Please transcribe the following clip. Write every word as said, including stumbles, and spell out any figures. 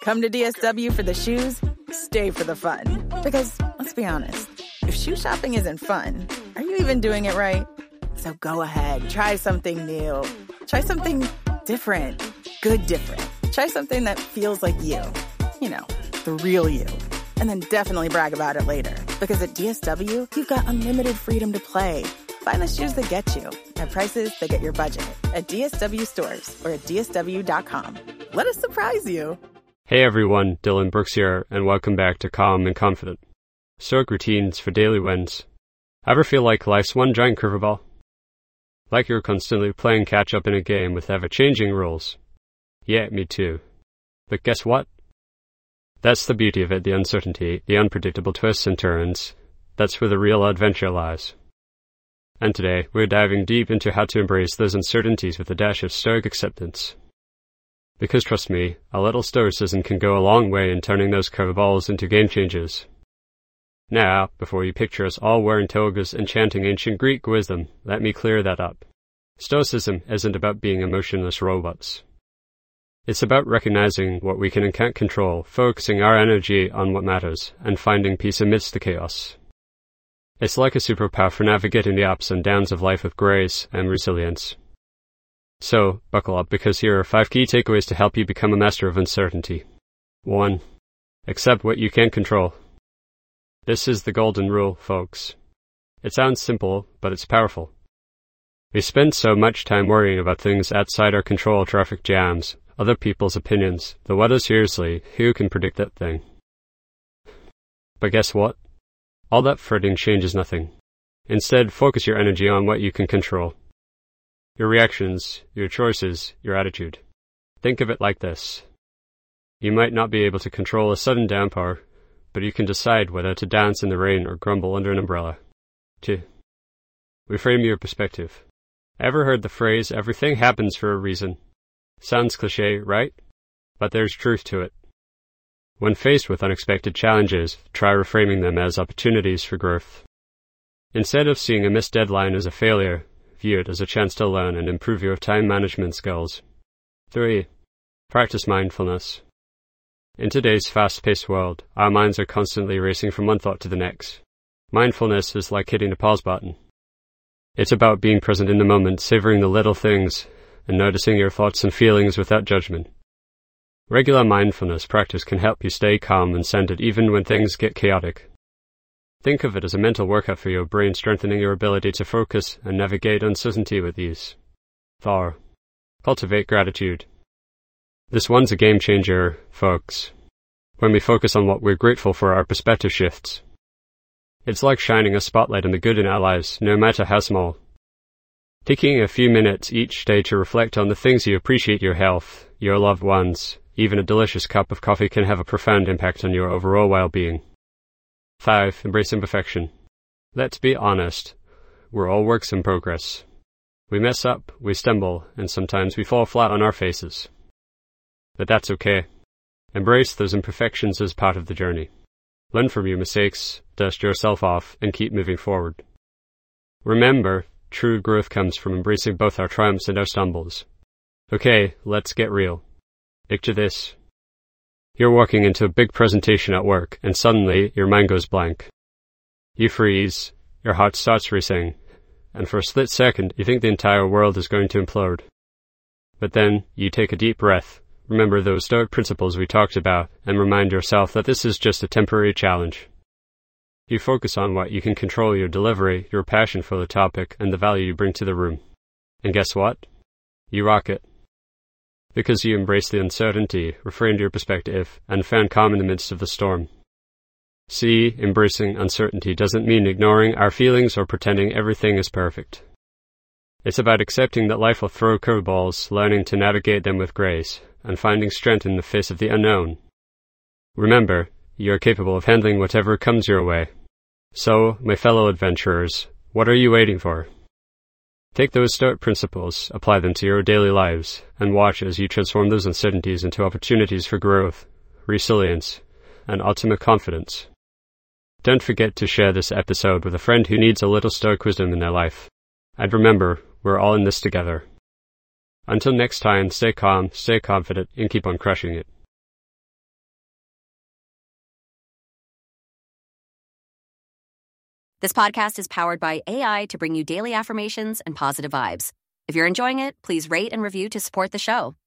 Come to D S W for the shoes, stay for the fun. Because, let's be honest, if shoe shopping isn't fun, are you even doing it right? So go ahead, try something new. Try something different. Good different. Try something that feels like you. You know, the real you. And then definitely brag about it later. Because at D S W, you've got unlimited freedom to play. Find the shoes that get you at prices that get your budget at D S W stores or at D S W dot com. Let us surprise you. Hey everyone, Dylan Brooks here, and welcome back to Calm and Confident. Stoic routines for daily wins. Ever feel like life's one giant curveball? Like you're constantly playing catch-up in a game with ever-changing rules? Yeah, me too. But guess what? That's the beauty of it, the uncertainty, the unpredictable twists and turns. That's where the real adventure lies. And today, we're diving deep into how to embrace those uncertainties with a dash of stoic acceptance. Because trust me, a little stoicism can go a long way in turning those curveballs into game changers. Now, before you picture us all wearing togas and chanting ancient Greek wisdom, let me clear that up. Stoicism isn't about being emotionless robots. It's about recognizing what we can and can't control, focusing our energy on what matters, and finding peace amidst the chaos. It's like a superpower for navigating the ups and downs of life with grace and resilience. So, buckle up, because here are five key takeaways to help you become a master of uncertainty. one. Accept what you can't control. This is the golden rule, folks. It sounds simple, but it's powerful. We spend so much time worrying about things outside our control: traffic jams, other people's opinions, the weather. Seriously, who can predict that thing? But guess what? All that fretting changes nothing. Instead, focus your energy on what you can control. Your reactions, your choices, your attitude. Think of it like this. You might not be able to control a sudden downpour, but you can decide whether to dance in the rain or grumble under an umbrella. two. Reframe your perspective. Ever heard the phrase, everything happens for a reason? Sounds cliché, right? But there's truth to it. When faced with unexpected challenges, try reframing them as opportunities for growth. Instead of seeing a missed deadline as a failure, view it as a chance to learn and improve your time management skills. three. Practice mindfulness. In today's fast-paced world, our minds are constantly racing from one thought to the next. Mindfulness is like hitting the pause button. It's about being present in the moment, savoring the little things, and noticing your thoughts and feelings without judgment. Regular mindfulness practice can help you stay calm and centered even when things get chaotic. Think of it as a mental workout for your brain, strengthening your ability to focus and navigate uncertainty with ease. four. Cultivate gratitude. This one's a game changer, folks. When we focus on what we're grateful for, our perspective shifts. It's like shining a spotlight on the good in our lives, no matter how small. Taking a few minutes each day to reflect on the things you appreciate: your health, your loved ones, even a delicious cup of coffee, can have a profound impact on your overall well-being. five. Embrace imperfection. Let's be honest, we're all works in progress. We mess up, we stumble, and sometimes we fall flat on our faces. But that's okay. Embrace those imperfections as part of the journey. Learn from your mistakes, dust yourself off, and keep moving forward. Remember, true growth comes from embracing both our triumphs and our stumbles. Okay, let's get real. Picture this. You're walking into a big presentation at work, and suddenly your mind goes blank. You freeze, your heart starts racing, and for a split second you think the entire world is going to implode. But then you take a deep breath, remember those Stoic principles we talked about, and remind yourself that this is just a temporary challenge. You focus on what you can control: your delivery, your passion for the topic, and the value you bring to the room. And guess what? You rock it. Because you embraced the uncertainty, reframed your perspective, and found calm in the midst of the storm. See, embracing uncertainty doesn't mean ignoring our feelings or pretending everything is perfect. It's about accepting that life will throw curveballs, learning to navigate them with grace, and finding strength in the face of the unknown. Remember, you're capable of handling whatever comes your way. So, my fellow adventurers, what are you waiting for? Take those Stoic principles, apply them to your daily lives, and watch as you transform those uncertainties into opportunities for growth, resilience, and ultimate confidence. Don't forget to share this episode with a friend who needs a little Stoic wisdom in their life. And remember, we're all in this together. Until next time, stay calm, stay confident, and keep on crushing it. This podcast is powered by A I to bring you daily affirmations and positive vibes. If you're enjoying it, please rate and review to support the show.